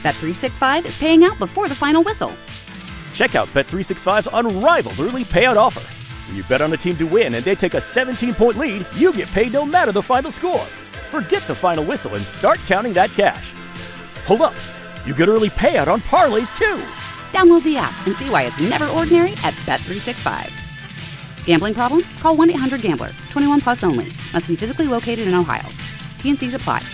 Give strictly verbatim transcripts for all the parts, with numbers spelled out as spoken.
Bet three sixty-five is paying out before the final whistle. Check out Bet three sixty-five's unrivaled early payout offer. When you bet on a team to win and they take a seventeen-point lead, you get paid no matter the final score. Forget the final whistle and start counting that cash. Hold up. You get early payout on parlays, too. Download the app and see why it's never ordinary at Bet three sixty-five. Gambling problem? Call one eight hundred gambler. twenty-one plus only. Must be physically located in Ohio. T N Cs apply.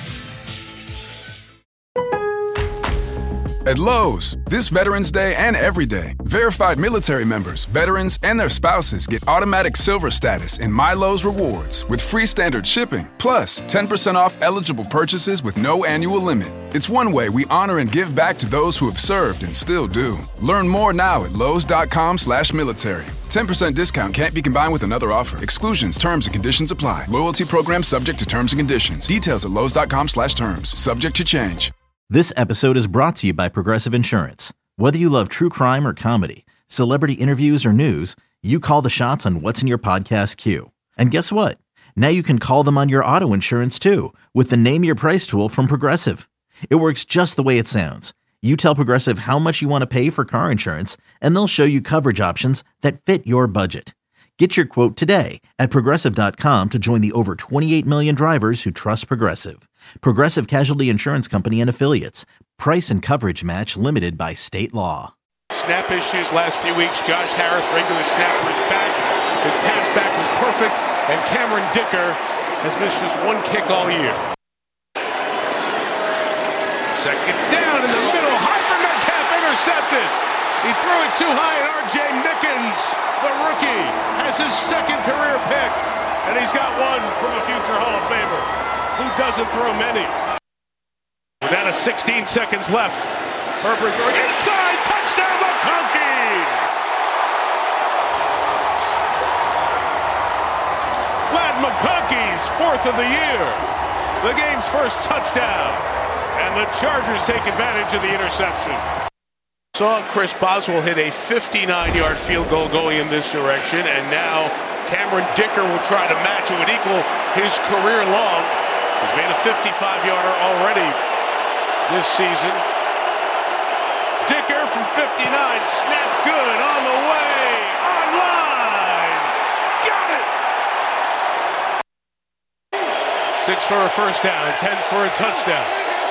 At Lowe's, this Veterans Day and every day, verified military members, veterans, and their spouses get automatic silver status in My Lowe's Rewards with free standard shipping, plus ten percent off eligible purchases with no annual limit. It's one way we honor and give back to those who have served and still do. Learn more now at lowes.com slash military. ten percent discount can't be combined with another offer. Exclusions, terms, and conditions apply. Loyalty program subject to terms and conditions. Details at lowes.com slash terms. Subject to change. This episode is brought to you by Progressive Insurance. Whether you love true crime or comedy, celebrity interviews or news, you call the shots on what's in your podcast queue. And guess what? Now you can call them on your auto insurance too with the Name Your Price tool from Progressive. It works just the way it sounds. You tell Progressive how much you want to pay for car insurance, and they'll show you coverage options that fit your budget. Get your quote today at Progressive dot com to join the over twenty-eight million drivers who trust Progressive. Progressive Casualty Insurance Company and Affiliates. Price and coverage match limited by state law. Snap issues last few weeks. Josh Harris, regular snapper, is back. His pass back was perfect, and Cameron Dicker has missed just one kick all year. Second down in the middle. High for Metcalf, intercepted. He threw it too high, and R J Mickens, the rookie, has his second career pick, and he's got one from a future Hall of Famer who doesn't throw many. We're down to sixteen seconds left. Herbert throwing inside, touchdown McConkey! Ladd McConkey's fourth of the year. The game's first touchdown, and the Chargers take advantage of the interception. Saw Chris Boswell hit a fifty-nine-yard field goal going in this direction, and now Cameron Dicker will try to match it, would equal his career long. He's made a fifty-five-yarder already this season. Dicker from fifty-nine, snap good, on the way, online, got it! Six for a first down, ten for a touchdown.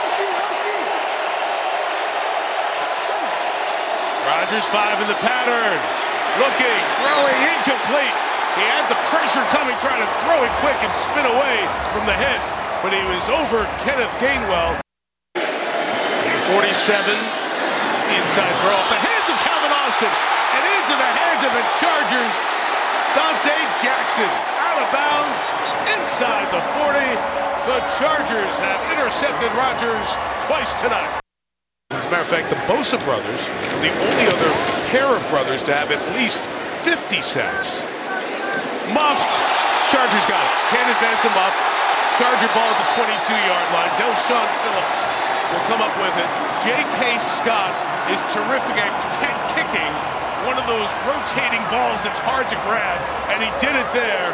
Rodgers five in the pattern, looking, throwing, incomplete. He had the pressure coming, trying to throw it quick and spin away from the head, but he was over Kenneth Gainwell. forty-seven, the inside throw off the hands of Calvin Austin and into the hands of the Chargers. Dante Jackson out of bounds inside the forty. The Chargers have intercepted Rodgers twice tonight. As a matter of fact, the Bosa brothers are the only other pair of brothers to have at least fifty sacks. Muffed. Chargers got it. Can't advance a muff. Charger ball at the twenty-two-yard line. Del'Shawn Phillips will come up with it. J K. Scott is terrific at kicking one of those rotating balls that's hard to grab, and he did it there.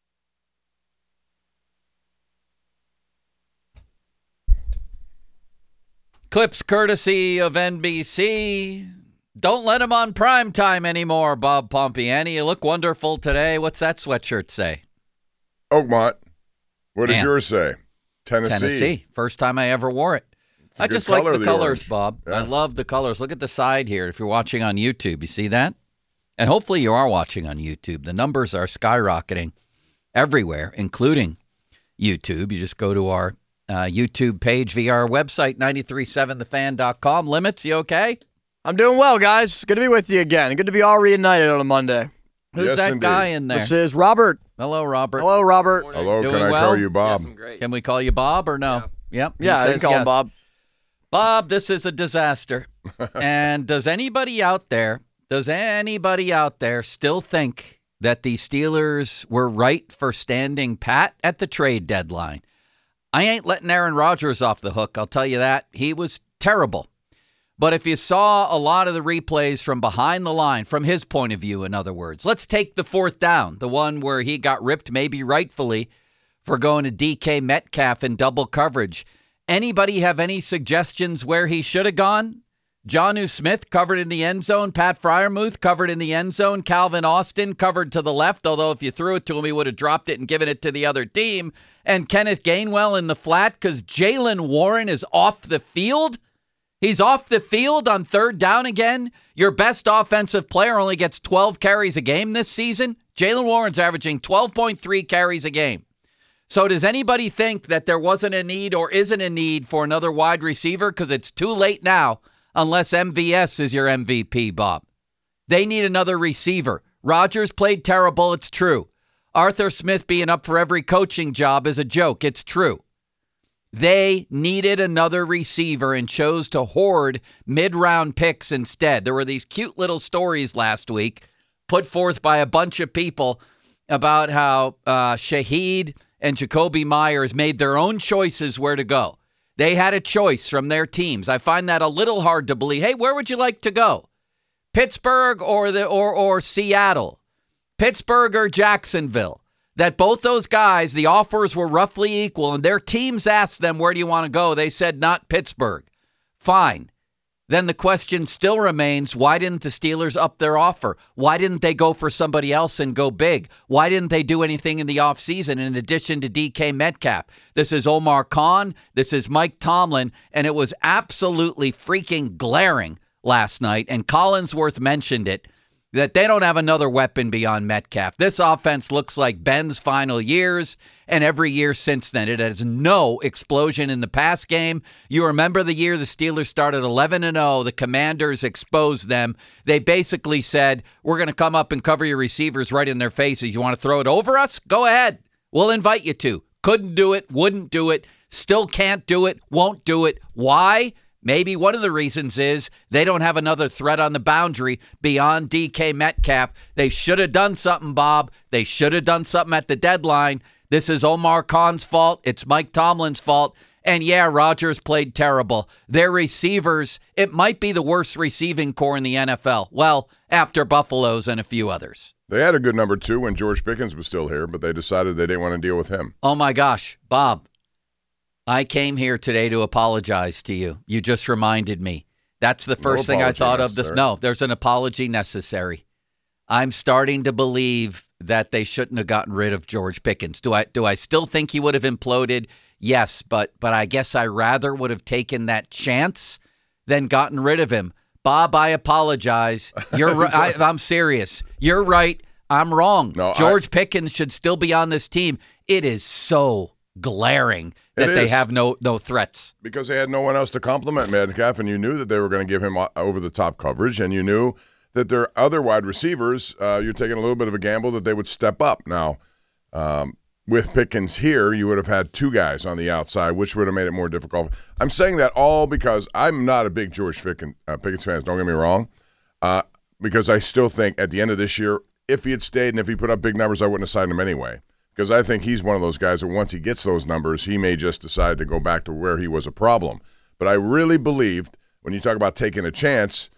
Clips courtesy of N B C. Don't let him on prime time anymore, Bob Pompiani. You look wonderful today. What's that sweatshirt say? Oakmont. What does Man. yours say? Tennessee. Tennessee. First time I ever wore it. It's a I good just like color, the the colors, orange. Bob. Yeah. I love the colors. Look at the side here if you're watching on YouTube. You see that? And hopefully you are watching on YouTube. The numbers are skyrocketing everywhere, including YouTube. You just go to our uh, YouTube page via our website, nine three seven the fan dot com. Limits, you okay? I'm doing well, guys. Good to be with you again. Good to be all reunited on a Monday. Who's Yes, that indeed. guy in there? This is Robert. Hello, Robert. Hello, Robert. Hello, Doing can I well? call you Bob? Yes, I'm great. Can we call you Bob or no? Yep. he Yeah, I can says call him yes. Bob. Bob, this is a disaster. And does anybody out there, does anybody out there still think that the Steelers were right for standing pat at the trade deadline? I ain't letting Aaron Rodgers off the hook, I'll tell you that. He was terrible. But if you saw a lot of the replays from behind the line, from his point of view, in other words, let's take the fourth down, the one where he got ripped, maybe rightfully, for going to D K Metcalf in double coverage. Anybody have any suggestions where he should have gone? Jonnu Smith covered in the end zone. Pat Freiermuth covered in the end zone. Calvin Austin covered to the left, although if you threw it to him, he would have dropped it and given it to the other team. And Kenneth Gainwell in the flat because Jaylen Warren is off the field. He's off the field on third down again. Your best offensive player only gets twelve carries a game this season. Jaylen Warren's averaging twelve point three carries a game. So does anybody think that there wasn't a need or isn't a need for another wide receiver? Because it's too late now, unless M V S is your M V P, Bob. They need another receiver. Rodgers played terrible, it's true. Arthur Smith being up for every coaching job is a joke, it's true. They needed another receiver and chose to hoard mid-round picks instead. There were these cute little stories last week put forth by a bunch of people about how uh, Shaheed and Jacoby Myers made their own choices where to go. They had a choice from their teams. I find that a little hard to believe. Hey, where would you like to go? Pittsburgh or the or or Seattle? Pittsburgh or Jacksonville? That both those guys, the offers were roughly equal, and their teams asked them, where do you want to go? They said, not Pittsburgh. Fine. Then the question still remains, why didn't the Steelers up their offer? Why didn't they go for somebody else and go big? Why didn't they do anything in the offseason in addition to D K Metcalf? This is Omar Khan. This is Mike Tomlin. And it was absolutely freaking glaring last night. And Collinsworth mentioned it, that they don't have another weapon beyond Metcalf. This offense looks like Ben's final years, and every year since then. It has no explosion in the pass game. You remember the year the Steelers started eleven and oh, the Commanders exposed them. They basically said, we're going to come up and cover your receivers right in their faces. You want to throw it over us? Go ahead. We'll invite you to. Couldn't do it, wouldn't do it, still can't do it, won't do it. Why? Maybe one of the reasons is they don't have another threat on the boundary beyond D K Metcalf. They should have done something, Bob. They should have done something at the deadline. This is Omar Khan's fault. It's Mike Tomlin's fault. And yeah, Rodgers played terrible. Their receivers, it might be the worst receiving core in the N F L. Well, after Buffalo's and a few others. They had a good number two when George Pickens was still here, but they decided they didn't want to deal with him. Oh my gosh, Bob. I came here today to apologize to you. You just reminded me. That's the first No thing I thought apology of. This. necessary. No, there's an apology necessary. I'm starting to believe that they shouldn't have gotten rid of George Pickens. Do I do I still think he would have imploded? Yes, but but I guess I rather would have taken that chance than gotten rid of him. Bob, I apologize. You're right. I, I'm serious. You're right. I'm wrong. No, George I, Pickens should still be on this team. It is so glaring that It they is. have no no threats. Because they had no one else to compliment Metcalf, and you knew that they were going to give him over-the-top coverage, and you knew that their other wide receivers, uh, you're taking a little bit of a gamble that they would step up. Now, um, with Pickens here, you would have had two guys on the outside, which would have made it more difficult. I'm saying that all because I'm not a big George Pickens, uh, Pickens fan, don't get me wrong, uh, because I still think at the end of this year, if he had stayed and if he put up big numbers, I wouldn't have signed him anyway. Because I think he's one of those guys that once he gets those numbers, he may just decide to go back to where he was a problem. But I really believed when you talk about taking a chance,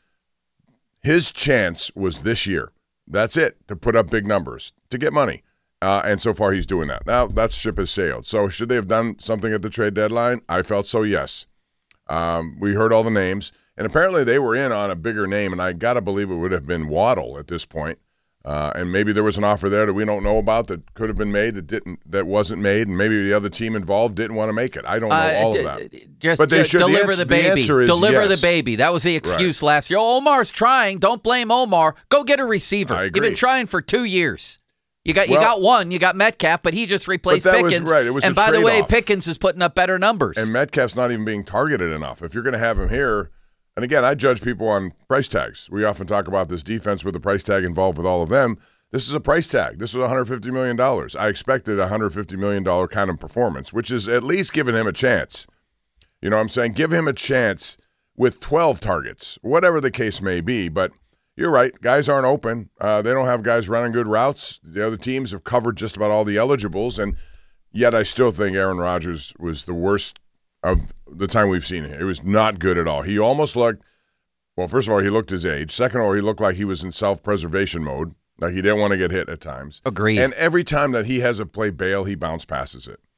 his chance was this year. That's it, to put up big numbers, to get money. Uh, and so far he's doing that. Now that ship has sailed. So should they have done something at the trade deadline? I felt so, yes. Um, we heard all the names. And apparently they were in on a bigger name, and I got to believe it would have been Waddle at this point. Uh, and maybe there was an offer there that we don't know about that could have been made that didn't, that wasn't made, and maybe the other team involved didn't want to make it. I don't know Uh, all d- of that. Just, But they just should- the deliver answer- the the baby. answer is deliver yes. the baby. That was the excuse last year. Oh, Omar's trying. Don't blame Omar. Go get a receiver. I You've been agree. trying for two years. You got you Well- got one. You got Metcalf, but he just replaced But that was Pickens. right. It was and a by the way, trade-off. Pickens is putting up better numbers. And Metcalf's not even being targeted enough. If you're going to have him here, and again, I judge people on price tags. We often talk about this defense with the price tag involved with all of them. This is a price tag. This was one hundred fifty million dollars. I expected a one hundred fifty million dollars kind of performance, which is at least giving him a chance. You know what I'm saying? Give him a chance with twelve targets, whatever the case may be. But you're right. Guys aren't open. Uh, they don't have guys running good routes. The other teams have covered just about all the eligibles, and yet I still think Aaron Rodgers was the worst of the time we've seen him. It was not good at all. He almost looked, well, first of all, he looked his age. Second of all, he looked like he was in self-preservation mode. Like he didn't want to get hit at times. Agreed. And every time that he has a play bail, he bounce passes it.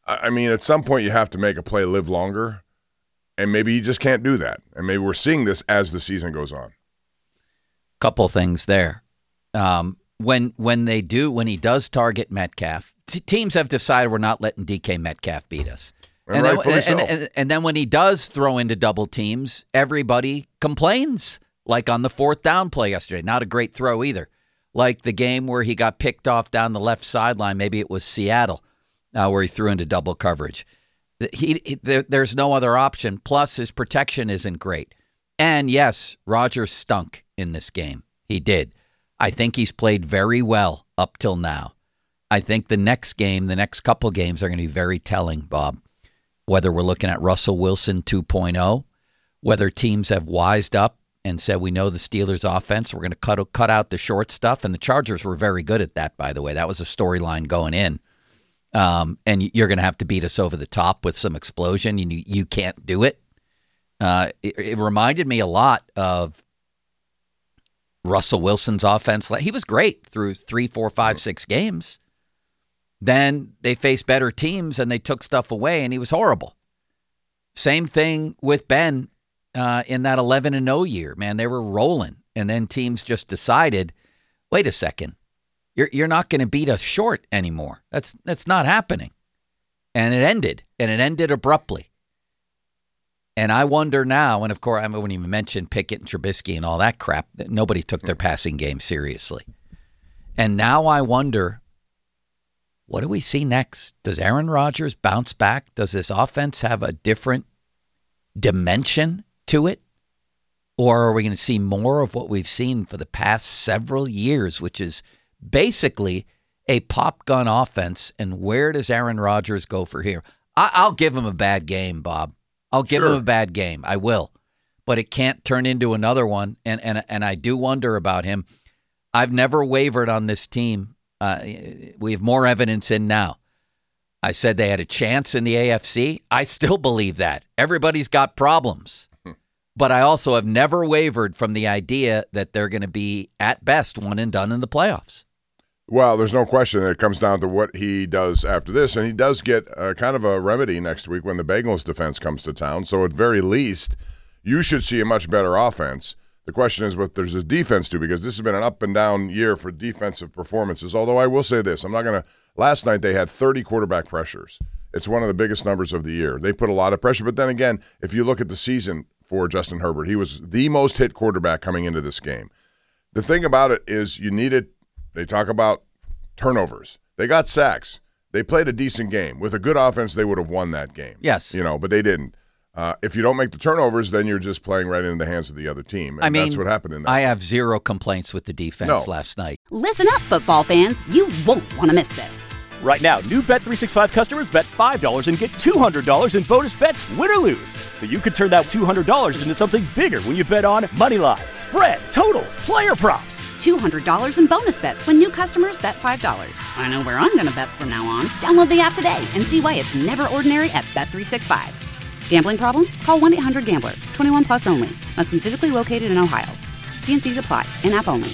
I mean, at some point you have to make a play live longer, and maybe you just can't do that. And maybe we're seeing this as the season goes on. Couple things there. Um, when when they do, when he does target Metcalf, t- teams have decided we're not letting D K Metcalf beat us. And, and, then, rightfully and, so. and, and, and then when he does throw into double teams, everybody complains, like on the fourth down play yesterday. Not a great throw either. Like the game where he got picked off down the left sideline, maybe it was Seattle, uh, where he threw into double coverage. He, he there, There's no other option. Plus, his protection isn't great. And yes, Rodgers stunk in this game. He did. I think he's played very well up till now. I think the next game, the next couple games are going to be very telling, Bob. Whether we're looking at Russell Wilson two point oh, whether teams have wised up and said, we know the Steelers' offense, we're going to cut cut out the short stuff. And the Chargers were very good at that, by the way. That was a storyline going in. Um, and you're going to have to beat us over the top with some explosion. You, you can't do it. Uh, it. It reminded me a lot of Russell Wilson's offense. He was great through three, four, five, six games. Then they faced better teams and they took stuff away, and he was horrible. Same thing with Ben uh, in that eleven and oh year. Man, they were rolling, and then teams just decided, wait a second, you're you're not going to beat us short anymore. That's that's not happening. And it ended, and it ended abruptly. And I wonder now, and of course, I wouldn't even mention Pickett and Trubisky and all that crap. Nobody took their passing game seriously. And now I wonder, what do we see next? Does Aaron Rodgers bounce back? Does this offense have a different dimension to it? Or are we going to see more of what we've seen for the past several years, which is basically a pop gun offense? And where does Aaron Rodgers go for here? I- I'll give him a bad game, Bob. I'll give Sure. him a bad game. I will. But it can't turn into another one. And, and, and I do wonder about him. I've never wavered on this team. Uh, we have more evidence in now. I said they had a chance in the A F C. I still believe that. Everybody's got problems. But I also have never wavered from the idea that they're going to be, at best, one and done in the playoffs. Well, there's no question. It comes down to what he does after this, and he does get uh, kind of a remedy next week when the Bengals defense comes to town. So at very least, you should see a much better offense. The question is what there's a defense do, because this has been an up and down year for defensive performances. Although I will say this, I'm not going to – last night they had thirty quarterback pressures. It's one of the biggest numbers of the year. They put a lot of pressure. But then again, if you look at the season for Justin Herbert, he was the most hit quarterback coming into this game. The thing about it is you needed – they talk about turnovers. They got sacks. They played a decent game. With a good offense, they would have won that game. Yes. You know, but they didn't. Uh, if you don't make the turnovers, then you're just playing right into the hands of the other team. And I mean, that's what happened in that I game. have zero complaints with the defense No. last night. Listen up, football fans. You won't want to miss this. Right now, new Bet three sixty-five customers bet five dollars and get two hundred dollars in bonus bets, win or lose. So you could turn that two hundred dollars into something bigger when you bet on money line, spread, totals, player props. two hundred dollars in bonus bets when new customers bet five dollars. I know where I'm going to bet from now on. Download the app today and see why it's never ordinary at Bet three sixty-five. Gambling problem? Call one eight hundred gambler. twenty-one plus only. Must be physically located in Ohio. T N Cs apply. In-app only.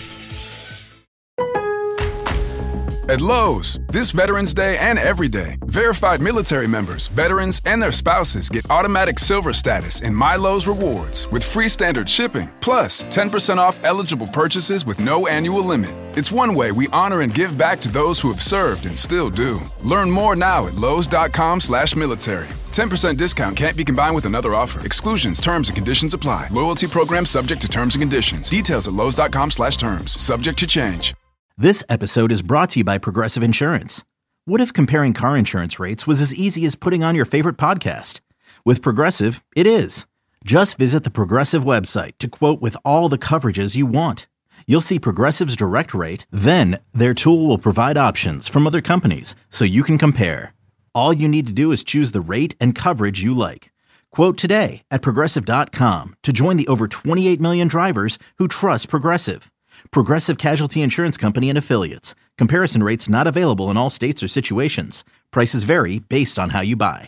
At Lowe's, this Veterans Day and every day, verified military members, veterans, and their spouses get automatic silver status in My Lowe's Rewards with free standard shipping, plus ten percent off eligible purchases with no annual limit. It's one way we honor and give back to those who have served and still do. Learn more now at lowes.com slash military. ten percent discount can't be combined with another offer. Exclusions, terms, and conditions apply. Loyalty program subject to terms and conditions. Details at lowes.com slash terms. Subject to change. This episode is brought to you by Progressive Insurance. What if comparing car insurance rates was as easy as putting on your favorite podcast? With Progressive, it is. Just visit the Progressive website to quote with all the coverages you want. You'll see Progressive's direct rate, then their tool will provide options from other companies so you can compare. All you need to do is choose the rate and coverage you like. Quote today at Progressive dot com to join the over twenty-eight million drivers who trust Progressive. Progressive Casualty Insurance Company and Affiliates. Comparison rates not available in all states or situations. Prices vary based on how you buy.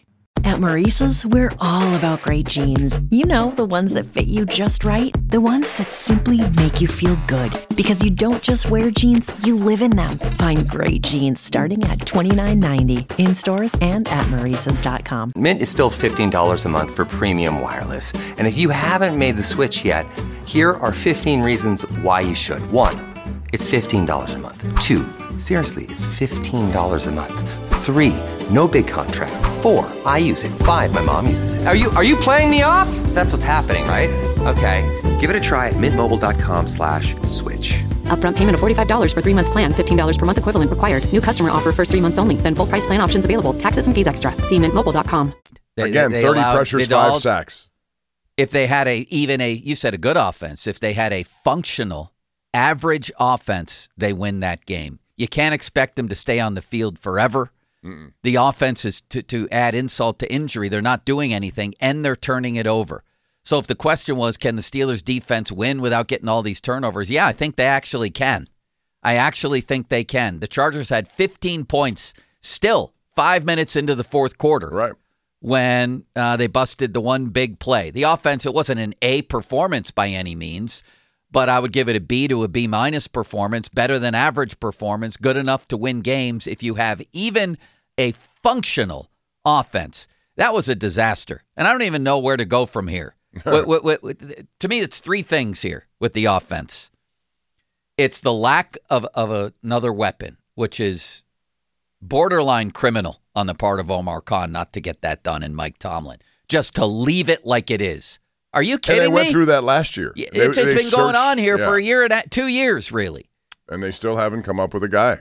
At Maurice's, we're all about great jeans. You know, the ones that fit you just right. The ones that simply make you feel good. Because you don't just wear jeans, you live in them. Find great jeans starting at twenty-nine ninety in stores and at Maurices dot com. Mint is still fifteen dollars a month for premium wireless. And if you haven't made the switch yet, here are fifteen reasons why you should. One, it's fifteen dollars a month. Two, seriously, it's fifteen dollars a month. Three, no big contrast. Four, I use it. Five, my mom uses it. Are you are you playing me off? That's what's happening, right? Okay, give it a try at mintmobile.com slash switch. Upfront payment of forty-five dollars for three-month plan, fifteen dollars per month equivalent required. New customer offer first three months only. Then full price plan options available. Taxes and fees extra. See mint mobile dot com. Again, they, they thirty allowed, pressures, five all, sacks. If they had a, even a, you said a good offense, if they had a functional, average offense, they win that game. You can't expect them to stay on the field forever. Mm-mm. The offense is, to, to add insult to injury, they're not doing anything, and they're turning it over. So if the question was, can the Steelers' defense win without getting all these turnovers? Yeah, I think they actually can. I actually think they can. The Chargers had fifteen points still five minutes into the fourth quarter. Right. When uh, they busted the one big play. The offense, it wasn't an A performance by any means, but I would give it a B to a B minus performance, better than average performance, good enough to win games if you have even a functional offense. That was a disaster, and I don't even know where to go from here. what, what, what, what, to me, it's three things here with the offense. It's the lack of, of a, another weapon, which is borderline criminal on the part of Omar Khan not to get that done, and Mike Tomlin, just to leave it like it is. Are you kidding me? And they went me? through that last year. It's, they, it's they been searched, going on here yeah. for a year and a, two years, really. And they still haven't come up with a guy.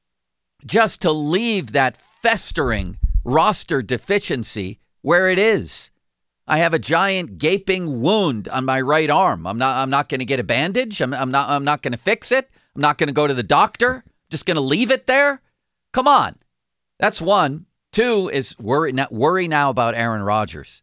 Just to leave that festering roster deficiency where it is. I have a giant gaping wound on my right arm. I'm not I'm not going to get a bandage. I'm, I'm not I'm not going to fix it. I'm not going to go to the doctor. Just going to leave it there? Come on. That's one. Two is worry, worry now about Aaron Rodgers.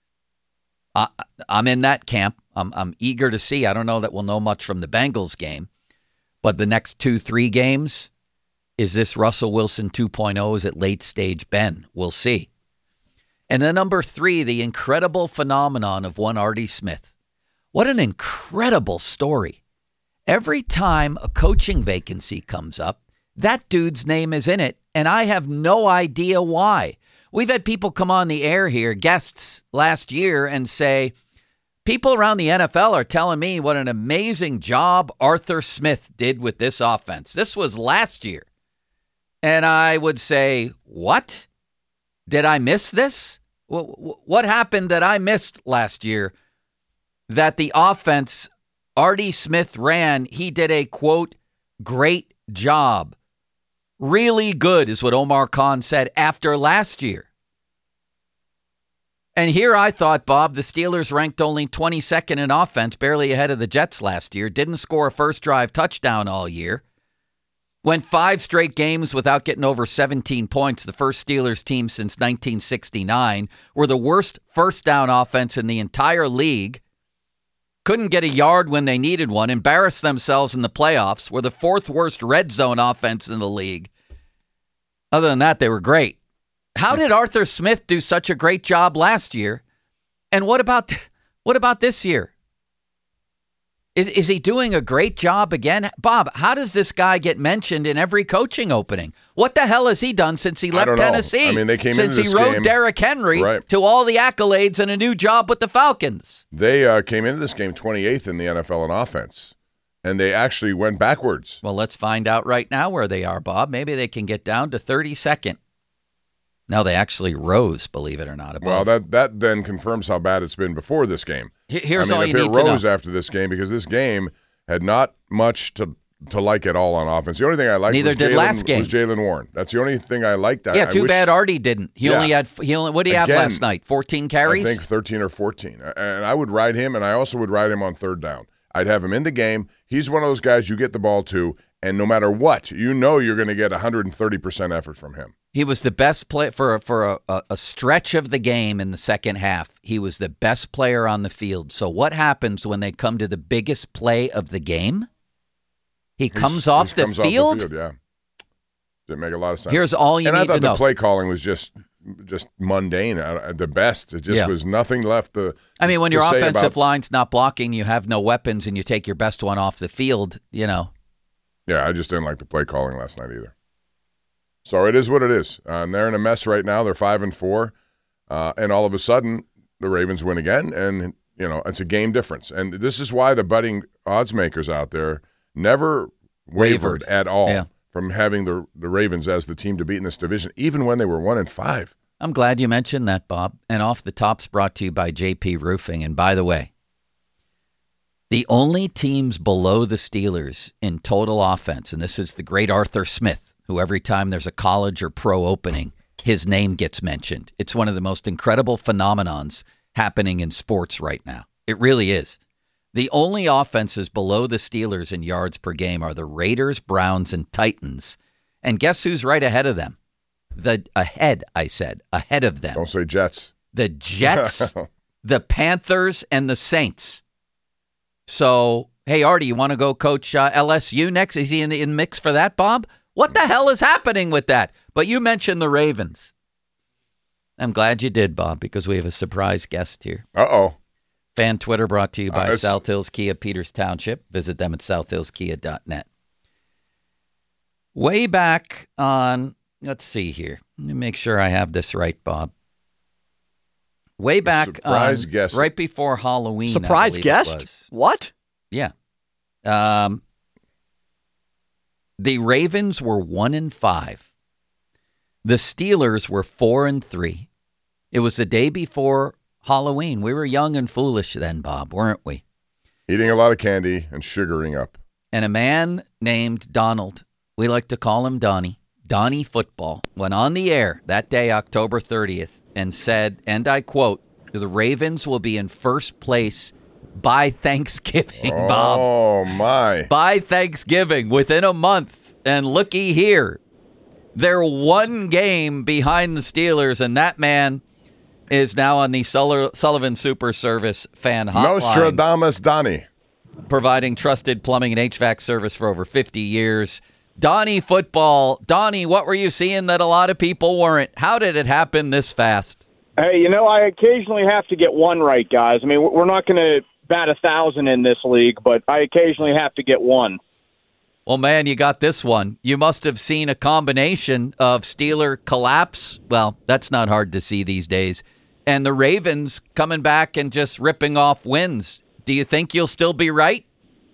I, I'm in that camp. I'm, I'm eager to see. I don't know that we'll know much from the Bengals game, but the next two, three games, is this Russell Wilson two point oh? Is it late stage Ben? We'll see. And then number three, the incredible phenomenon of one Artie Smith. What an incredible story. Every time a coaching vacancy comes up, that dude's name is in it, and I have no idea why. We've had people come on the air here, guests last year, and say, people around the N F L are telling me what an amazing job Arthur Smith did with this offense. This was last year. And I would say, what? Did I miss this? What happened that I missed last year that the offense Artie Smith ran, he did a, quote, great job. Really good is what Omar Khan said after last year. And here I thought, Bob, the Steelers ranked only twenty-second in offense, barely ahead of the Jets last year, didn't score a first drive touchdown all year. Went five straight games without getting over seventeen points, the first Steelers team since nineteen sixty-nine. Were the worst first down offense in the entire league. Couldn't get a yard when they needed one. Embarrassed themselves in the playoffs. Were the fourth worst red zone offense in the league. Other than that, they were great. How did Arthur Smith do such a great job last year? And what about what about this year? Is is he doing a great job again? Bob, how does this guy get mentioned in every coaching opening? What the hell has he done since he left Tennessee? I mean, they came since into this he rode game, Derrick Henry right. to all the accolades and a new job with the Falcons. They uh, came into this game twenty-eighth in the N F L in offense, and they actually went backwards. Well, let's find out right now where they are, Bob. Maybe they can get down to thirty-second. No, they actually rose, believe it or not. Above. Well, that that then confirms how bad it's been before this game. Here's I mean, all if you it need to know. rose after this game, because this game had not much to to like at all on offense. The only thing I liked Neither was did Jaylen, last game. was Jaylen Warren. That's the only thing I liked. Yeah, I, too I wish, bad Artie didn't. He yeah. only had he only what did he Again, have last night? fourteen carries? I think thirteen or fourteen. And I would ride him, and I also would ride him on third down. I'd have him in the game. He's one of those guys you get the ball to, and no matter what, you know you're going to get one hundred thirty percent effort from him. He was the best play for for a, a stretch of the game in the second half. He was the best player on the field. So what happens when they come to the biggest play of the game? He comes, He's, off, he the comes field? off the field. Yeah, didn't make a lot of sense. Here's all you and need I thought to the know. play calling was just just mundane at the best. It just Yeah. was nothing left to I mean, when to your say offensive about, line's not blocking, you have no weapons, and you take your best one off the field, you know. Yeah, I just didn't like the play calling last night either. So it is what it is. Uh, and they're in a mess right now. They're five and four. Uh, and all of a sudden, the Ravens win again. And, you know, it's a game difference. And this is why the budding odds makers out there never wavered, Wavered. at all Yeah. from having the, the Ravens as the team to beat in this division, even when they were one and five. I'm glad you mentioned that, Bob. And Off the Top's brought to you by J P Roofing. And by the way, the only teams below the Steelers in total offense, and this is the great Arthur Smith, who every time there's a college or pro opening, his name gets mentioned. It's one of the most incredible phenomenons happening in sports right now. It really is. The only offenses below the Steelers in yards per game are the Raiders, Browns, and Titans. And guess who's right ahead of them? The ahead, I said, ahead of them. Don't say Jets. The Jets, the Panthers, and the Saints. So, hey, Artie, you want to go coach uh, L S U next? Is he in the in mix for that, Bob? What the hell is happening with that? But you mentioned the Ravens. I'm glad you did, Bob, because we have a surprise guest here. Uh-oh. Fan Twitter brought to you by Uh, South Hills Kia, Peters Township. Visit them at south hills kia dot net. Way back on, let's see here. Let me make sure I have this right, Bob. Way back surprise on, guest. right before Halloween. I Surprise believe it guest? was. What? Yeah. Um, the Ravens were one and five. The Steelers were four and three. It was the day before Halloween. We were young and foolish then, Bob, weren't we? Eating a lot of candy and sugaring up. And a man named Donald, we like to call him Donnie, Donnie Football, went on the air that day, October thirtieth, and said, and I quote, the Ravens will be in first place by Thanksgiving, Bob. Oh, my. By Thanksgiving, within a month. And looky here. They're one game behind the Steelers, and that man is now on the Sul- Sullivan Super Service fan hotline. Nostradamus Donnie. Providing trusted plumbing and H V A C service for over fifty years. Donnie Football. Donnie, what were you seeing that a lot of people weren't? How did it happen this fast? Hey, you know, I occasionally have to get one right, guys. I mean, we're not going to bat a thousand in this league, but I occasionally have to get one. Well, man, you got this one. You must have seen a combination of Steeler collapse. Well, that's not hard to see these days. And the Ravens coming back and just ripping off wins. Do you think you'll still be right?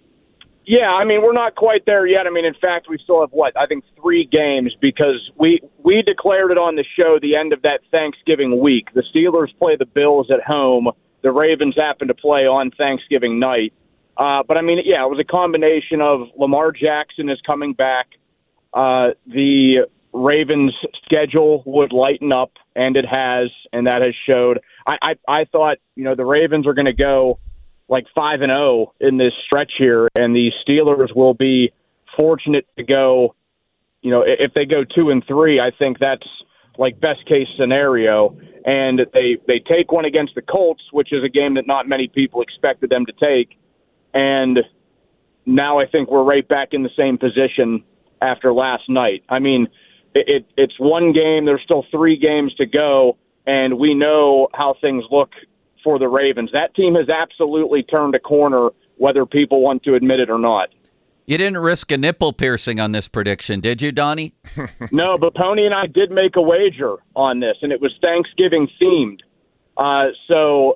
Yeah, I mean, we're not quite there yet. I mean, in fact, we still have, what, I think three games because we we declared it on the show the end of that Thanksgiving week. The Steelers play the Bills at home. The Ravens happen to play on Thanksgiving night. Uh, but, I mean, yeah, it was a combination of Lamar Jackson is coming back. Uh, the Ravens' schedule would lighten up, and it has, and that has showed. I, I, I thought, you know, the Ravens are going to go like five and oh in this stretch here, and the Steelers will be fortunate to go, you know, if they go two and three, I think that's like best case scenario. And they, they take one against the Colts, which is a game that not many people expected them to take. And now I think we're right back in the same position after last night. I mean, it, it it's one game. There's still three games to go, and we know how things look for the Ravens. That team has absolutely turned a corner, whether people want to admit it or not. You didn't risk a nipple piercing on this prediction, did you, Donnie? No, but Pony and I did make a wager on this, and it was Thanksgiving themed. Uh, so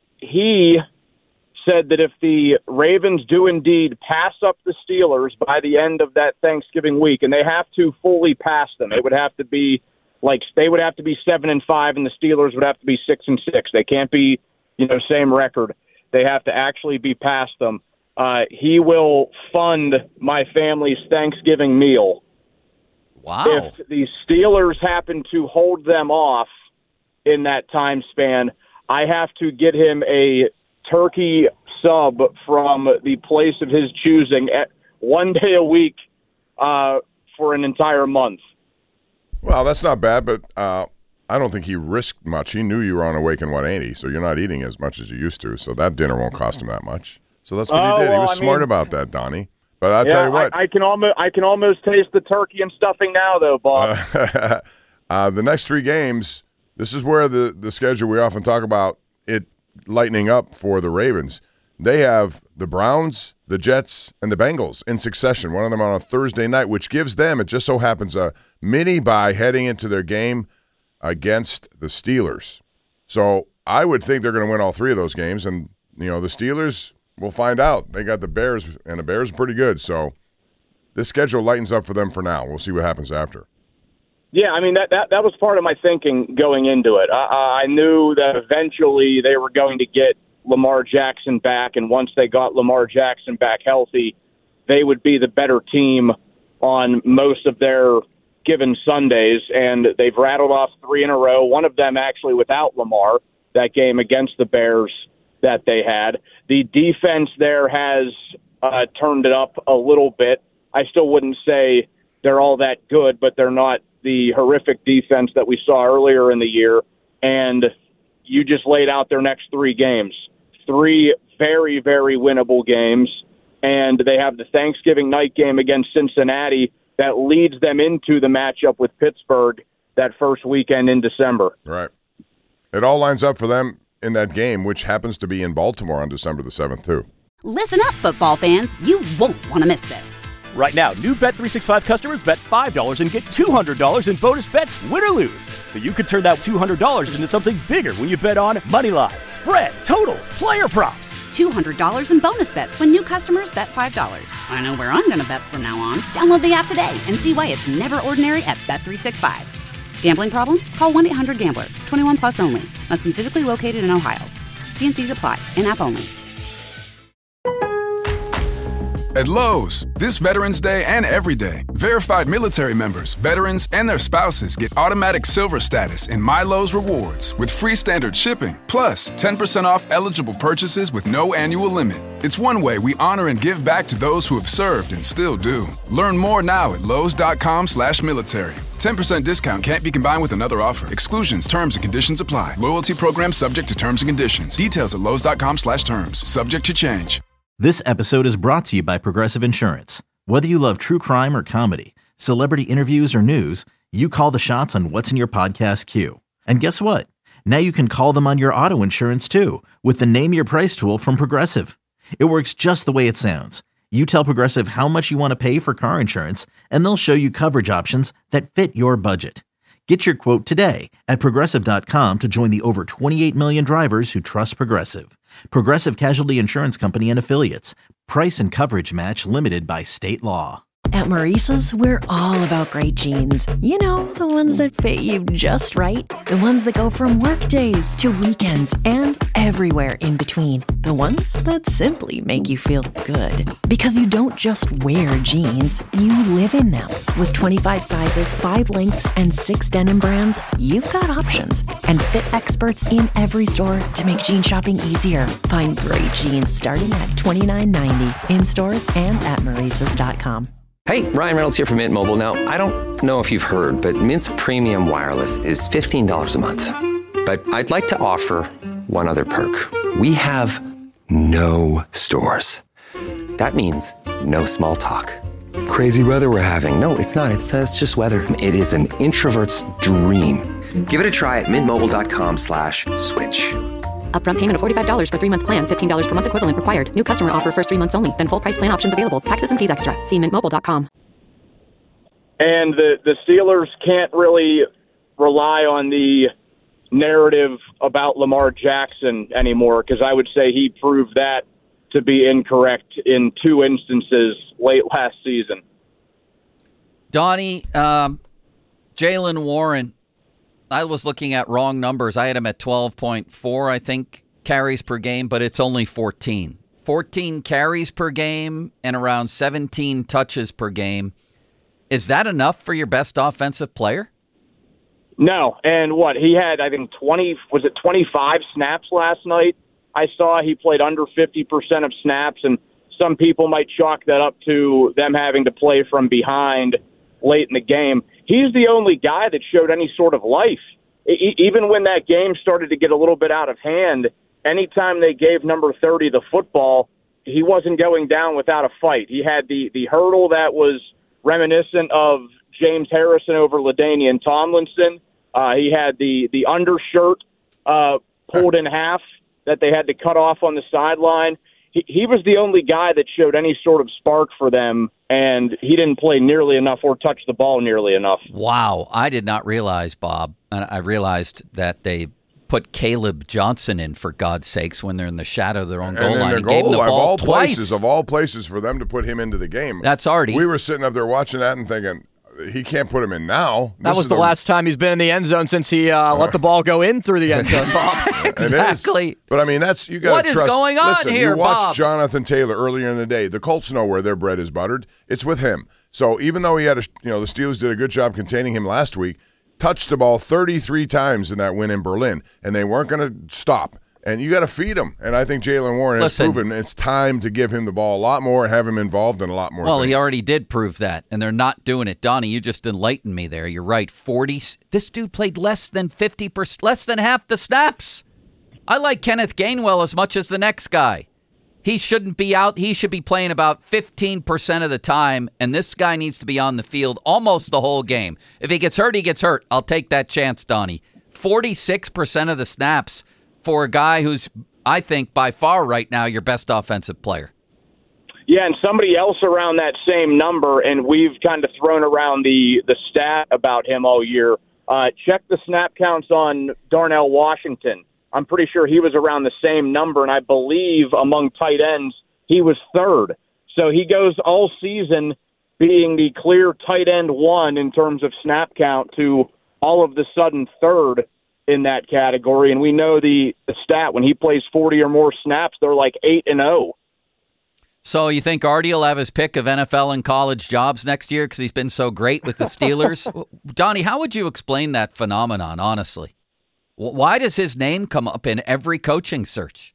he said that if the Ravens do indeed pass up the Steelers by the end of that Thanksgiving week, and they have to fully pass them, it would have to be like they would have to be seven and five, and the Steelers would have to be six and six. They can't be, you know, same record. They have to actually be past them. Uh, he will fund my family's Thanksgiving meal. Wow. If the Steelers happen to hold them off in that time span, I have to get him a turkey sub from the place of his choosing at one day a week uh, for an entire month. Well, that's not bad, but uh, I don't think he risked much. He knew you were on Awake and one eighty, so you're not eating as much as you used to, so that dinner won't cost him that much. So that's what Oh, he did. He well, was I smart mean- about that, Donnie. But I'll yeah, tell you what. I, I can almost I can almost taste the turkey and stuffing now, though, Bob. Uh, uh, the next three games, This is where the, the schedule we often talk about it lightening up for the Ravens. They have the Browns, the Jets, and the Bengals in succession, one of them on a Thursday night, which gives them, it just so happens, a mini bye heading into their game against the Steelers. So I would think they're going to win all three of those games, and you know the Steelers, we'll find out. They got the Bears, and the Bears are pretty good, so this schedule lightens up for them for now. We'll see what happens after. Yeah, I mean, that, that, that was part of my thinking going into it. I, I knew that eventually they were going to get Lamar Jackson back, and once they got Lamar Jackson back healthy, they would be the better team on most of their given Sundays, and they've rattled off three in a row, one of them actually without Lamar, that game against the Bears that they had. The defense there has uh, turned it up a little bit. I still wouldn't say they're all that good, but they're not the horrific defense that we saw earlier in the year. And you just laid out their next three games. Three very, very winnable games. And they have the Thanksgiving night game against Cincinnati that leads them into the matchup with Pittsburgh that first weekend in December. Right. It all lines up for them in that game, which happens to be in Baltimore on December the seventh, too. Listen up, football fans. You won't want to miss this. Right now, new Bet three sixty-five customers bet five dollars and get two hundred dollars in bonus bets, win or lose. So you could turn that two hundred dollars into something bigger when you bet on moneyline, spread, totals, player props. two hundred dollars in bonus bets when new customers bet five dollars. I know where I'm going to bet from now on. Download the app today and see why it's never ordinary at Bet three sixty-five. Gambling problem? Call one eight hundred gambler. twenty-one plus only. Must be physically located in Ohio. T and C's apply. In-app only. At Lowe's, this Veterans Day and every day, verified military members, veterans, and their spouses get automatic silver status in My Lowe's Rewards with free standard shipping, plus ten percent off eligible purchases with no annual limit. It's one way we honor and give back to those who have served and still do. Learn more now at lowes.com slash military. ten percent discount can't be combined with another offer. Exclusions, terms, and conditions apply. Loyalty program subject to terms and conditions. Details at lowes.com slash terms. Subject to change. This episode is brought to you by Progressive Insurance. Whether you love true crime or comedy, celebrity interviews or news, you call the shots on what's in your podcast queue. And guess what? Now you can call them on your auto insurance too with the Name Your Price tool from Progressive. It works just the way it sounds. You tell Progressive how much you want to pay for car insurance, and they'll show you coverage options that fit your budget. Get your quote today at Progressive dot com to join the over twenty-eight million drivers who trust Progressive. Progressive Casualty Insurance Company and Affiliates. Price and coverage match limited by state law. At Maurice's, we're all about great jeans. You know, the ones that fit you just right. The ones that go from work days to weekends and everywhere in between. The ones that simply make you feel good. Because you don't just wear jeans, you live in them. With twenty-five sizes, five lengths, and six denim brands, you've got options. And fit experts in every store to make jean shopping easier. Find great jeans starting at twenty-nine ninety in stores and at maurices dot com. Hey, Ryan Reynolds here from Mint Mobile. Now, I don't know if you've heard, but Mint's premium wireless is fifteen dollars a month. But I'd like to offer one other perk. We have no stores. That means no small talk. Crazy weather we're having. No, it's not. It's, uh, it's just weather. It is an introvert's dream. Give it a try at mintmobile.com slash switch. Upfront payment of forty-five dollars for three-month plan, fifteen dollars per month equivalent required. New customer offer first three months only. Then full price plan options available. Taxes and fees extra. See mint mobile dot com. And the, the Steelers can't really rely on the narrative about Lamar Jackson anymore, because I would say he proved that to be incorrect in two instances late last season. Donnie, um, Jaylen Warren, I was looking at wrong numbers. I had him at twelve point four, I think, carries per game, but it's only fourteen. fourteen carries per game and around seventeen touches per game. Is that enough for your best offensive player? No. And what, he had, I think, twenty, was it twenty-five snaps last night? I saw he played under fifty percent of snaps, and some people might chalk that up to them having to play from behind late in the game. He's the only guy that showed any sort of life. E- even when that game started to get a little bit out of hand, anytime they gave number thirty the football, he wasn't going down without a fight. He had the, the hurdle that was reminiscent of James Harrison over LaDainian Tomlinson. Uh, he had the, the undershirt uh, pulled in half that they had to cut off on the sideline. He, he was the only guy that showed any sort of spark for them, and he didn't play nearly enough or touch the ball nearly enough. Wow. I did not realize, Bob, and I realized that they put Caleb Johnson in, for God's sakes, when they're in the shadow of their own goal and line. And and gave him the of ball all twice. places, of all places for them to put him into the game. That's already. We were sitting up there watching that and thinking, he can't put him in now. That This was is the last time he's been in the end zone since he uh, let the ball go in through the end zone, Bob. Exactly. It is. But I mean, that's you got to What is trust. going on Listen, here, you watched Bob? Jonathan Taylor earlier in the day. The Colts know where their bread is buttered. It's with him. So even though he had a, you know, the Steelers did a good job containing him last week, touched the ball thirty-three times in that win in Berlin, and they weren't going to stop. And you got to feed him. And I think Jaylen Warren has Listen, proven it's time to give him the ball a lot more and have him involved in a lot more Well, things. he already did prove that, and they're not doing it. Donnie, you just enlightened me there. You're right. forty. This dude played less than fifty percent, less than half the snaps. I like Kenneth Gainwell as much as the next guy. He shouldn't be out. He should be playing about fifteen percent of the time, and this guy needs to be on the field almost the whole game. If he gets hurt, he gets hurt. I'll take that chance, Donnie. forty-six percent of the snaps for a guy who's, I think, by far right now your best offensive player. Yeah, and somebody else around that same number, and we've kind of thrown around the, the stat about him all year. Uh, check the snap counts on Darnell Washington. I'm pretty sure he was around the same number, and I believe among tight ends, he was third. So he goes all season being the clear tight end one in terms of snap count to all of the sudden third in that category. And we know the, the stat, when he plays forty or more snaps, they're like eight and oh. So you think Artie will have his pick of N F L and college jobs next year because he's been so great with the Steelers? Donnie, how would you explain that phenomenon, honestly? Why does his name come up in every coaching search?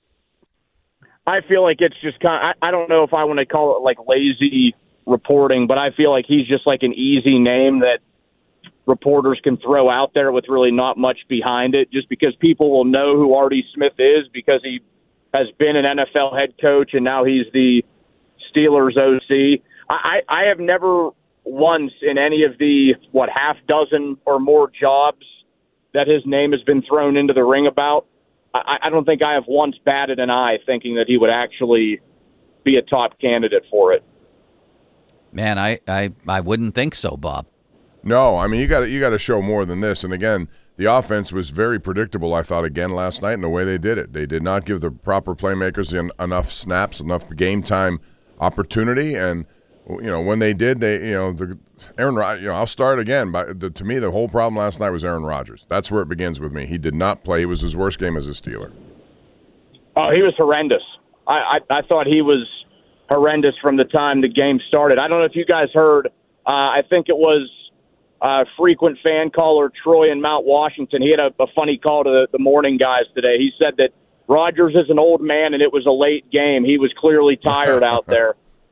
I feel like it's just kind of, I, I don't know if I want to call it like lazy reporting, but I feel like he's just like an easy name that reporters can throw out there with really not much behind it, just because people will know who Artie Smith is because he has been an N F L head coach and now he's the Steelers O C. I, I have never once in any of the, what, half dozen or more jobs that his name has been thrown into the ring about, I, I don't think I have once batted an eye thinking that he would actually be a top candidate for it. Man, I, I, I wouldn't think so, Bob. No, I mean, you got you got to show more than this. And again, the offense was very predictable, I thought, again last night in the way they did it. They did not give the proper playmakers en- enough snaps, enough game time opportunity. And, you know, when they did, they, you know, the Aaron, you know, I'll start again. But the, to me, the whole problem last night was Aaron Rodgers. That's where it begins with me. He did not play. It was his worst game as a Steeler. Oh, he was horrendous. I, I, I thought he was horrendous from the time the game started. I don't know if you guys heard, uh, I think it was uh, frequent fan caller Troy in Mount Washington. He had a, a funny call to the, the morning guys today. He said that Rodgers is an old man and it was a late game. He was clearly tired out there.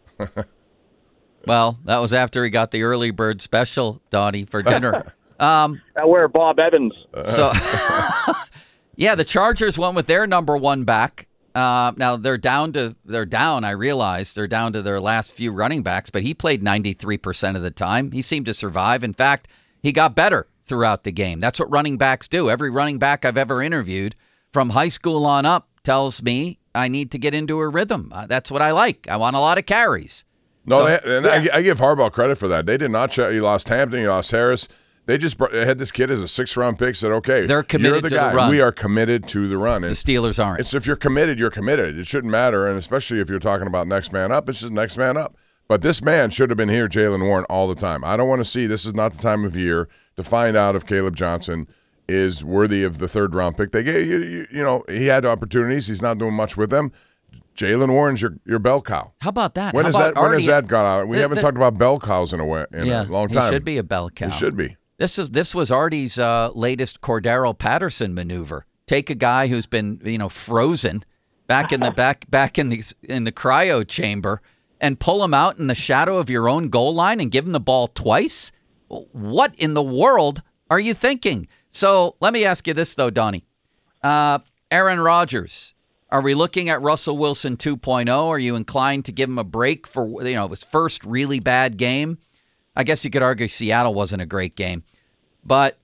Well, that was after he got the early bird special, Donnie, for dinner. Um, Where Bob Evans. So, yeah, the Chargers went with their number one back. Uh, now they're down to they're down. I realize they're down to their last few running backs, but he played ninety-three percent of the time. He seemed to survive. In fact, he got better throughout the game. That's what running backs do. Every running back I've ever interviewed from high school on up tells me I need to get into a rhythm. Uh, that's what I like. I want a lot of carries. No, So- they, and I, I give Harbaugh credit for that. They did not check. He lost Hampton. He lost Harris. They just brought, they had this kid as a six-round pick. Said, "Okay, They're committed you're the to the guy. run. We are committed to the run." And The Steelers aren't. It's if you're committed, you're committed. It shouldn't matter, and especially if you're talking about next man up, it's just next man up. But this man should have been here, Jaylen Warren, all the time. I don't want to see. This is not the time of year to find out if Caleb Johnson is worthy of the third round pick. They gave you, you, you know, he had opportunities. He's not doing much with them. Jaylen Warren's your your bell cow. How about that? When How is about that? When has Artie- that got out? We The- haven't the- talked about bell cows in a way in yeah, a long time. He should be a bell cow. He should be. This is this was Artie's uh, latest Cordero Patterson maneuver. Take a guy who's been you know frozen back in the back back in the in the cryo chamber and pull him out in the shadow of your own goal line and give him the ball twice. What in the world are you thinking? So let me ask you this though, Donnie. Uh, Aaron Rodgers. Are we looking at Russell Wilson two point oh? Are you inclined to give him a break for you know his first really bad game? I guess you could argue Seattle wasn't a great game. But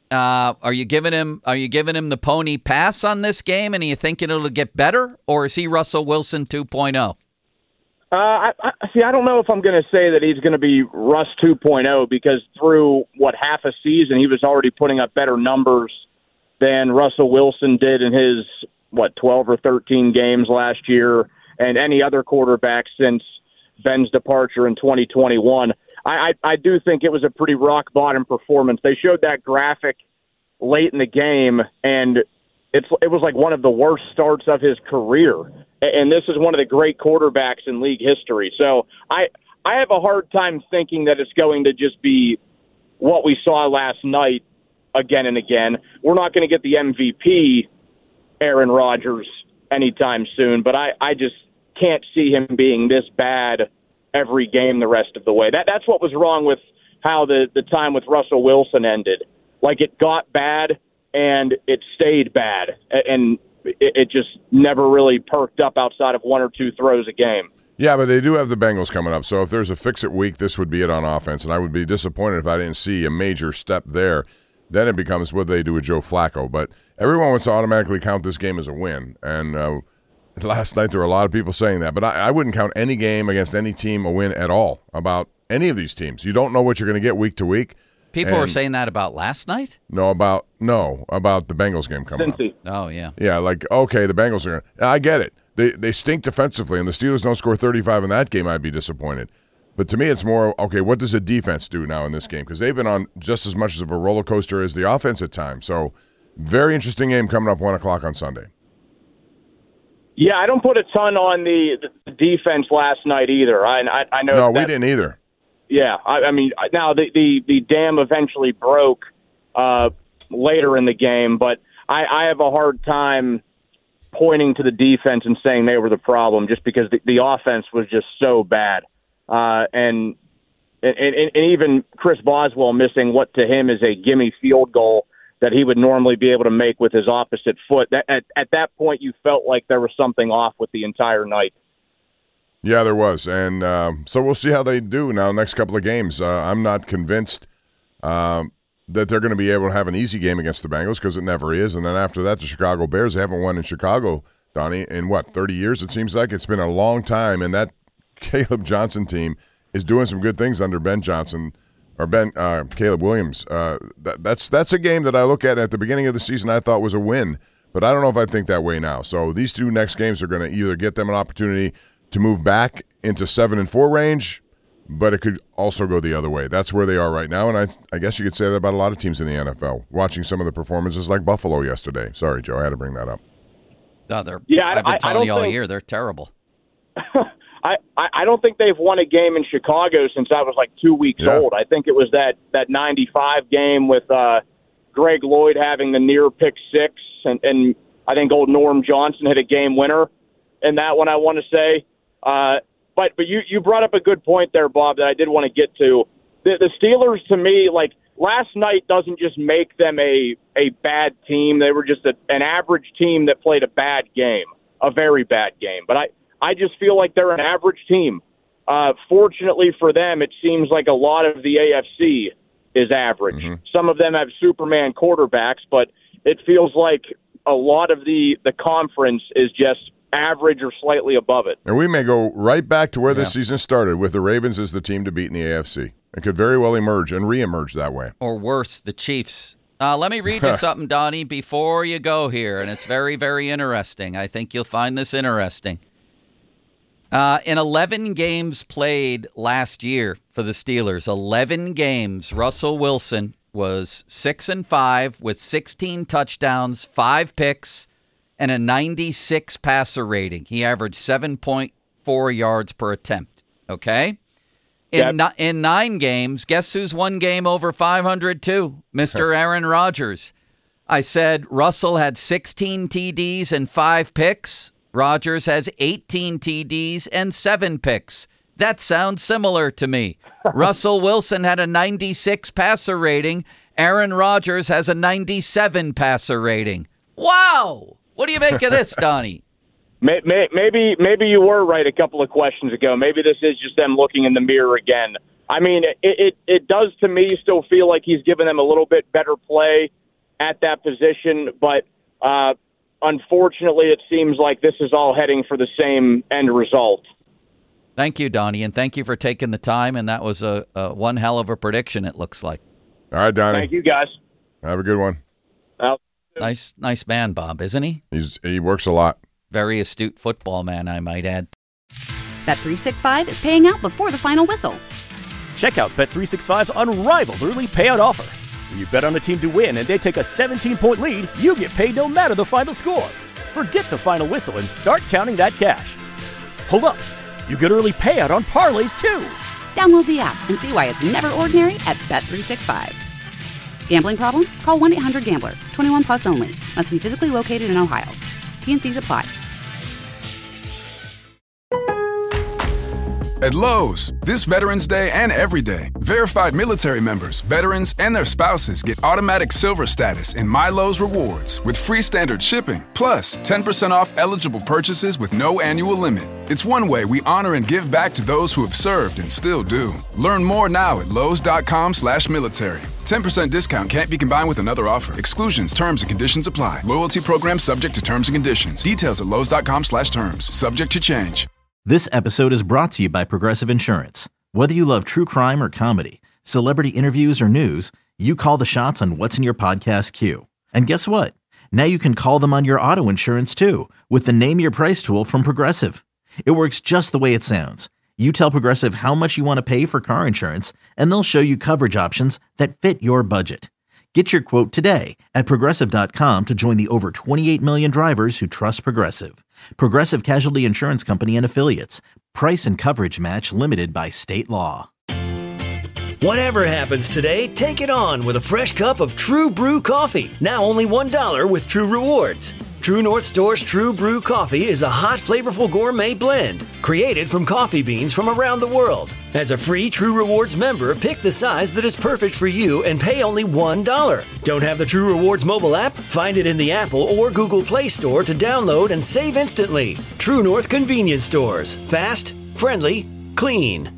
Uh, are you giving him? Are you giving him the pony pass on this game, and are you thinking it'll get better, or is he Russell Wilson two point oh? Uh, I, I, see, I don't know if I'm going to say that he's going to be Russ two point oh because through, what, half a season, he was already putting up better numbers than Russell Wilson did in his, what, twelve or thirteen games last year and any other quarterback since Ben's departure in twenty twenty-one. I, I, I do think it was a pretty rock-bottom performance. They showed that graphic late in the game, and it's it was like one of the worst starts of his career. And this is one of the great quarterbacks in league history. So I I have a hard time thinking that it's going to just be what we saw last night again and again. We're not going to get the M V P Aaron Rodgers anytime soon, but I, I just can't see him being this bad every game the rest of the way. That That's what was wrong with how the, the time with Russell Wilson ended. Like, it got bad, and it stayed bad. And it, it just never really perked up outside of one or two throws a game. Yeah, but they do have the Bengals coming up. So if there's a fix-it week, this would be it on offense. And I would be disappointed if I didn't see a major step there. Then it becomes what they do with Joe Flacco. But everyone wants to automatically count this game as a win. And uh, last night there were a lot of people saying that. But I, I wouldn't count any game against any team a win at all about any of these teams. You don't know what you're going to get week to week. People and, were saying that about last night? No, about no, about the Bengals game coming Cincy. up. Oh, yeah. Yeah, like, okay, the Bengals are – I get it. They they stink defensively, and the Steelers don't score thirty-five in that game, I'd be disappointed. But to me, it's more, okay, what does the defense do now in this game? Because they've been on just as much of a roller coaster as the offense at times. So, very interesting game coming up one o'clock on Sunday. Yeah, I don't put a ton on the, the defense last night either. I I, I know. No, we didn't either. Yeah, I, I mean, now the, the, the dam eventually broke uh, later in the game, but I, I have a hard time pointing to the defense and saying they were the problem just because the, the offense was just so bad. Uh, and, and, and and even Chris Boswell missing what to him is a gimme field goal that he would normally be able to make with his opposite foot. That, at, at that point, you felt like there was something off with the entire night. Yeah, there was. And uh, so we'll see how they do now next couple of games. Uh, I'm not convinced um, that they're going to be able to have an easy game against the Bengals because it never is. And then after that, the Chicago Bears, they haven't won in Chicago, Donnie, in what, thirty years it seems like? It's been a long time, and that Caleb Johnson team is doing some good things under Ben Johnson or Ben uh, Caleb Williams. Uh, that, that's that's a game that I look at at the beginning of the season I thought was a win, but I don't know if I think that way now. So these two next games are going to either get them an opportunity to move back into seven and four range, but it could also go the other way. That's where they are right now, and I I guess you could say that about a lot of teams in the N F L. Watching some of the performances like Buffalo yesterday. Sorry, Joe, I had to bring that up. No, they're, yeah, I've been I, telling I you all think, year, they're terrible. I, I don't think they've won a game in Chicago since I was like two weeks yeah. old. I think it was that, that ninety-five game with uh, Greg Lloyd having the near pick six, and, and I think old Norm Johnson hit a game winner in that one, I want to say. Uh, but but you, you brought up a good point there, Bob, that I did want to get to. The, the Steelers, to me, like last night doesn't just make them a, a bad team. They were just a, an average team that played a bad game, a very bad game. But I, I just feel like they're an average team. Uh, fortunately for them, it seems like a lot of the A F C is average. Mm-hmm. Some of them have Superman quarterbacks, but it feels like a lot of the, the conference is just average or slightly above it. And we may go right back to where yeah. this season started with the Ravens as the team to beat in the A F C. It could very well emerge and reemerge that way. Or worse, the Chiefs. Uh, let me read you something, Donnie, before you go here, and it's very, very interesting. I think you'll find this interesting. Uh, in eleven games played last year for the Steelers, eleven games, Russell Wilson was six and five with sixteen touchdowns, five picks, and a ninety-six passer rating. He averaged seven point four yards per attempt, okay? In, yep. ni- in nine games, guess who's one game over five hundred too? Mister Aaron Rodgers. I said Russell had sixteen T Ds and five picks. Rodgers has eighteen T Ds and seven picks. That sounds similar to me. Russell Wilson had a ninety-six passer rating. Aaron Rodgers has a ninety-seven passer rating. Wow! What do you make of this, Donnie? Maybe maybe maybe you were right a couple of questions ago. Maybe this is just them looking in the mirror again. I mean, it, it, it does to me still feel like he's given them a little bit better play at that position, but uh, unfortunately it seems like this is all heading for the same end result. Thank you, Donnie, and thank you for taking the time, and that was a, a one hell of a prediction, it looks like. All right, Donnie. Thank you, guys. Have a good one. Well, nice nice man, Bob, isn't he? He's He works a lot. Very astute football man, I might add. Bet three sixty-five is paying out before the final whistle. Check out Bet three sixty-five's unrivaled early payout offer. When you bet on a team to win and they take a seventeen-point lead, you get paid no matter the final score. Forget the final whistle and start counting that cash. Hold up. You get early payout on parlays, too. Download the app and see why it's never ordinary at Bet three sixty-five. Gambling problem? Call one eight hundred gambler. twenty-one plus only. Must be physically located in Ohio. T N Cs apply. At Lowe's, this Veterans Day and every day, verified military members, veterans, and their spouses get automatic silver status in My Lowe's Rewards with free standard shipping, plus ten percent off eligible purchases with no annual limit. It's one way we honor and give back to those who have served and still do. Learn more now at lowes.com slash military. ten percent discount can't be combined with another offer. Exclusions, terms, and conditions apply. Loyalty program subject to terms and conditions. Details at lowes.com slash terms. Subject to change. This episode is brought to you by Progressive Insurance. Whether you love true crime or comedy, celebrity interviews or news, you call the shots on what's in your podcast queue. And guess what? Now you can call them on your auto insurance too with the Name Your Price tool from Progressive. It works just the way it sounds. You tell Progressive how much you want to pay for car insurance, and they'll show you coverage options that fit your budget. Get your quote today at Progressive dot com to join the over twenty-eight million drivers who trust Progressive. Progressive Casualty Insurance Company and Affiliates. Price and coverage match limited by state law. Whatever happens today, take it on with a fresh cup of True Brew coffee. Now only one dollar with True Rewards. True North Store's True Brew coffee is a hot, flavorful gourmet blend created from coffee beans from around the world. As a free True Rewards member, pick the size that is perfect for you and pay only one dollar. Don't have the True Rewards mobile app? Find it in the Apple or Google Play Store to download and save instantly. True North Convenience Stores. Fast, friendly, clean.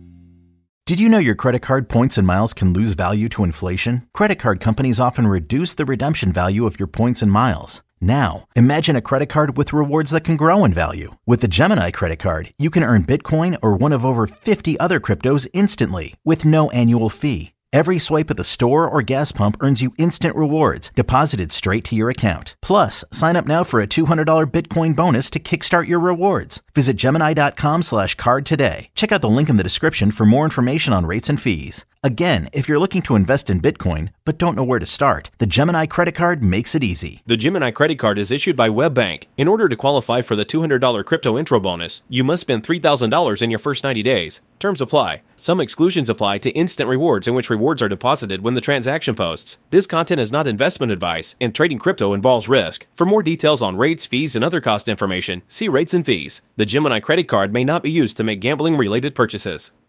Did you know your credit card points and miles can lose value to inflation? Credit card companies often reduce the redemption value of your points and miles. Now, imagine a credit card with rewards that can grow in value. With the Gemini credit card, you can earn Bitcoin or one of over fifty other cryptos instantly with no annual fee. Every swipe at the store or gas pump earns you instant rewards deposited straight to your account. Plus, sign up now for a two hundred dollars Bitcoin bonus to kickstart your rewards. Visit Gemini.com slash card today. Check out the link in the description for more information on rates and fees. Again, if you're looking to invest in Bitcoin but don't know where to start, the Gemini credit card makes it easy. The Gemini credit card is issued by WebBank. In order to qualify for the two hundred dollars crypto intro bonus, you must spend three thousand dollars in your first ninety days. Terms apply. Some exclusions apply to instant rewards in which rewards are deposited when the transaction posts. This content is not investment advice, and trading crypto involves risk. For more details on rates, fees, and other cost information, see rates and fees. The Gemini credit card may not be used to make gambling-related purchases.